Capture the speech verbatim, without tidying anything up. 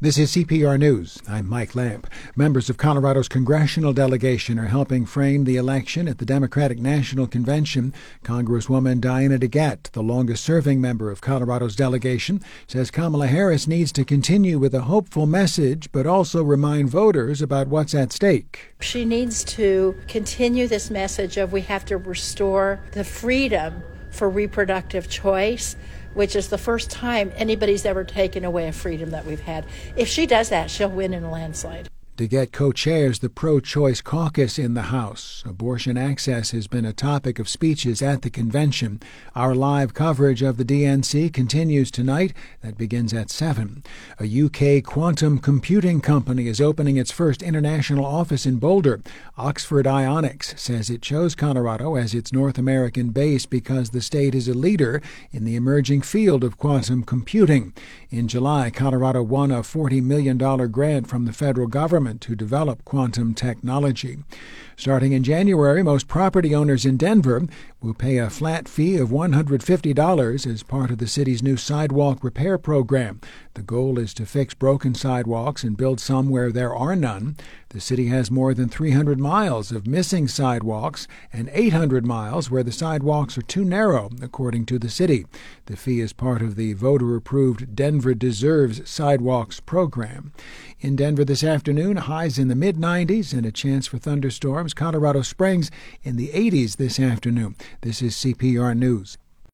This is C P R News. I'm Mike Lamp. Members of Colorado's congressional delegation are helping frame the election at the Democratic National Convention. Congresswoman Diana DeGette, the longest-serving member of Colorado's delegation, says Kamala Harris needs to continue with a hopeful message, but also remind voters about what's at stake. She needs to continue this message of we have to restore the freedom for reproductive choice, which is the first time anybody's ever taken away a freedom that we've had. If she does that, she'll win in a landslide. DeGette co-chairs the pro-choice caucus in the House. Abortion access has been a topic of speeches at the convention. Our live coverage of the D N C continues tonight. That begins at seven. A U K quantum computing company is opening its first international office in Boulder. Oxford Ionics says it chose Colorado as its North American base because the state is a leader in the emerging field of quantum computing. In July, Colorado won a forty million dollars grant from the federal government to develop quantum technology. Starting in January, most property owners in Denver will pay a flat fee of one hundred fifty dollars as part of the city's new sidewalk repair program. The goal is to fix broken sidewalks and build some where there are none. The city has more than three hundred miles of missing sidewalks and eight hundred miles where the sidewalks are too narrow, according to the city. The fee is part of the voter-approved Denver Deserves Sidewalks program. In Denver this afternoon, highs in the mid nineties and a chance for thunderstorms. Colorado Springs in the eighties this afternoon. This is C P R News.